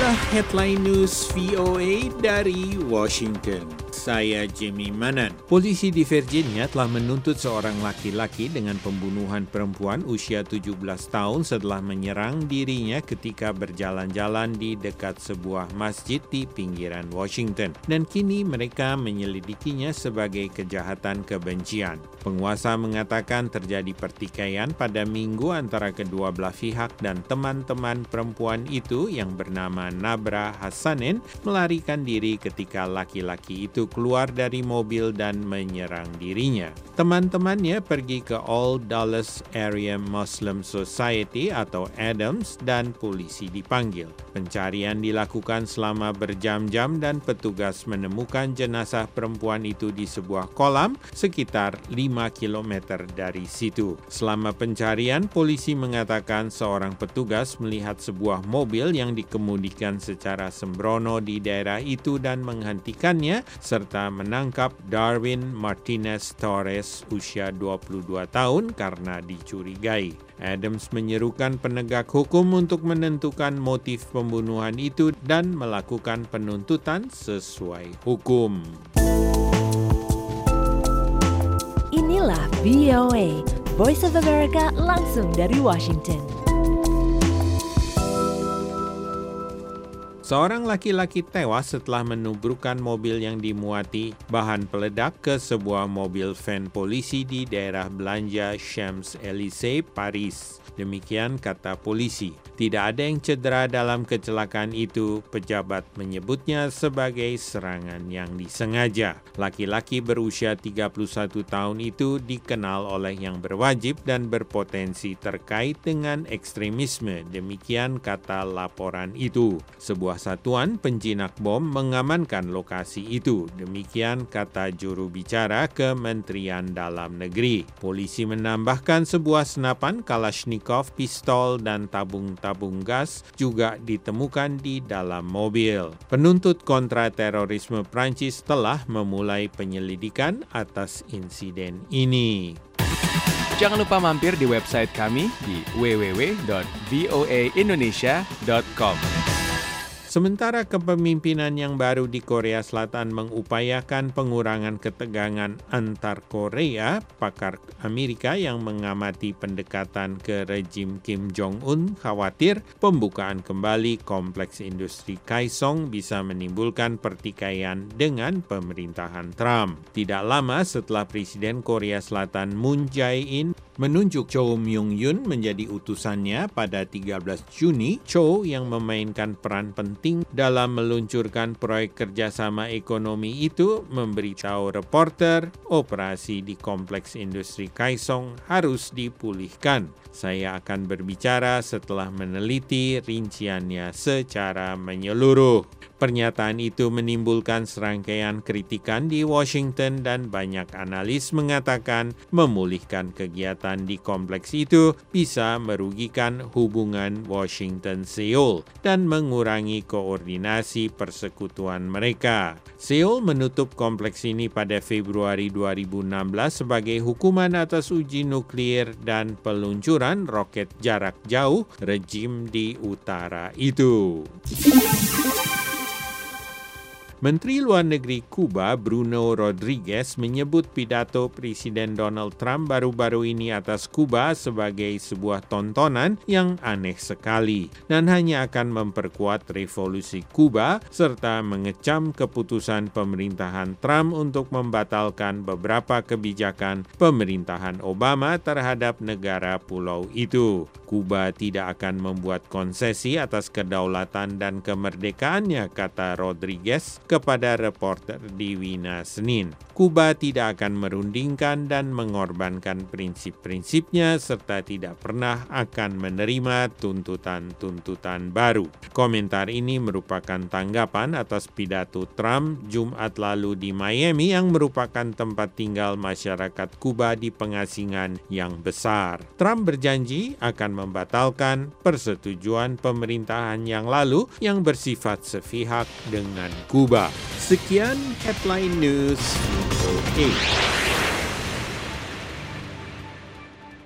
Inilah headline news VOA dari Washington. Saya Jimmy Manan. Polisi di Virginia telah menuntut seorang laki-laki dengan pembunuhan perempuan usia 17 tahun setelah menyerang dirinya ketika berjalan-jalan di dekat sebuah masjid di pinggiran Washington. Dan kini mereka menyelidikinya sebagai kejahatan kebencian. Penguasa mengatakan terjadi pertikaian pada Minggu antara kedua belah pihak dan teman-teman perempuan itu yang bernama Nabra Hassanin melarikan diri ketika laki-laki itu keluar dari mobil dan menyerang dirinya. Teman-temannya pergi ke All Dallas Area Muslim Society atau ADAMS dan polisi dipanggil. Pencarian dilakukan selama berjam-jam dan petugas menemukan jenazah perempuan itu di sebuah kolam sekitar 5 km dari situ. Selama pencarian, polisi mengatakan seorang petugas melihat sebuah mobil yang dikemudikan secara sembrono di daerah itu dan menghentikannya serta menangkap Darwin Martinez Torres usia 22 tahun karena dicurigai. Adams menyerukan penegak hukum untuk menentukan motif pembunuhan itu dan melakukan penuntutan sesuai hukum. Inilah VOA, Voice of America langsung dari Washington. Seorang laki-laki tewas setelah menubrukkan mobil yang dimuati bahan peledak ke sebuah mobil van polisi di daerah belanja Champs-Élysées, Paris. Demikian kata polisi. Tidak ada yang cedera dalam kecelakaan itu, pejabat menyebutnya sebagai serangan yang disengaja. Laki-laki berusia 31 tahun itu dikenal oleh yang berwajib dan berpotensi terkait dengan ekstremisme. Demikian kata laporan itu. Sebuah satuan penjinak bom mengamankan lokasi itu. Demikian kata juru bicara Kementerian Dalam Negeri. Polisi menambahkan sebuah senapan Kalashnikov, pistol, dan tabung gas juga ditemukan di dalam mobil. Penuntut kontra terorisme Prancis telah memulai penyelidikan atas insiden ini. Jangan lupa mampir di website kami di www.voaindonesia.com. Sementara kepemimpinan yang baru di Korea Selatan mengupayakan pengurangan ketegangan antar Korea, pakar Amerika yang mengamati pendekatan ke rejim Kim Jong-un khawatir pembukaan kembali kompleks industri Kaesong bisa menimbulkan pertikaian dengan pemerintahan Trump. Tidak lama setelah Presiden Korea Selatan Moon Jae-in menunjuk Cho Myung-yun menjadi utusannya pada 13 Juni, Cho yang memainkan peran penting dalam meluncurkan proyek kerjasama ekonomi itu memberitahu reporter operasi di kompleks industri Kaesong harus dipulihkan. Saya akan berbicara setelah meneliti rinciannya secara menyeluruh. Pernyataan itu menimbulkan serangkaian kritikan di Washington dan banyak analis mengatakan memulihkan kegiatan di kompleks itu bisa merugikan hubungan Washington-Seoul dan mengurangi koordinasi persekutuan mereka. Seoul menutup kompleks ini pada Februari 2016 sebagai hukuman atas uji nuklir dan peluncuran roket jarak jauh rejim di utara itu. Menteri Luar Negeri Kuba Bruno Rodriguez menyebut pidato Presiden Donald Trump baru-baru ini atas Kuba sebagai sebuah tontonan yang aneh sekali dan hanya akan memperkuat revolusi Kuba serta mengecam keputusan pemerintahan Trump untuk membatalkan beberapa kebijakan pemerintahan Obama terhadap negara pulau itu. Kuba tidak akan membuat konsesi atas kedaulatan dan kemerdekaannya, kata Rodriguez kepada reporter di Wina Senin. Kuba tidak akan merundingkan dan mengorbankan prinsip-prinsipnya serta tidak pernah akan menerima tuntutan-tuntutan baru. Komentar ini merupakan tanggapan atas pidato Trump Jumat lalu di Miami yang merupakan tempat tinggal masyarakat Kuba di pengasingan yang besar. Trump berjanji akan membatalkan persetujuan pemerintahan yang lalu yang bersifat sepihak dengan Kuba. Sekian headline news. Okay.